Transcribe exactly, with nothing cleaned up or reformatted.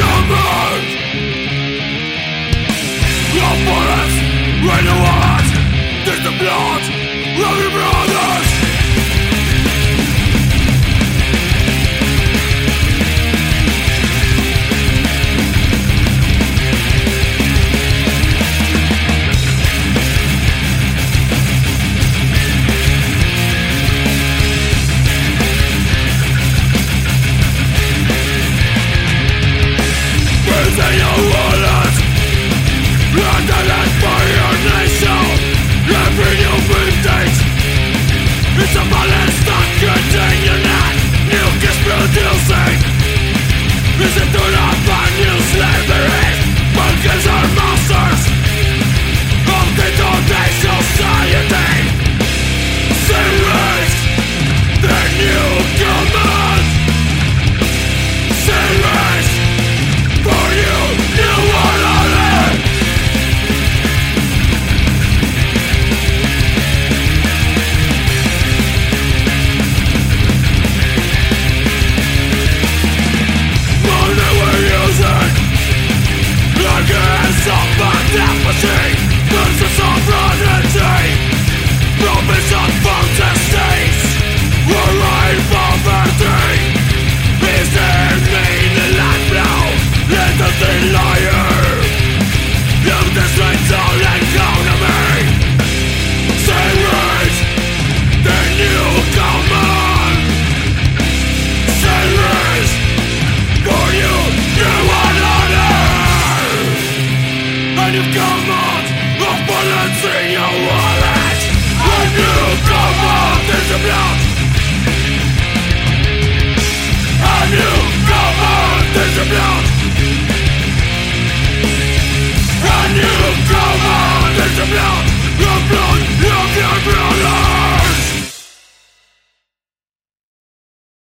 command. Your bullets rain the walls, take the blood of your brothers. Breathing your wallet, London for your nation. Every new mistake, it's a balance that continues not. Milk is producing. Is it to not find new slavery? Monkeys are masters of the today's society. Serious, the new command. Serious, for you, new order. Money we're using like a hands of a death machine.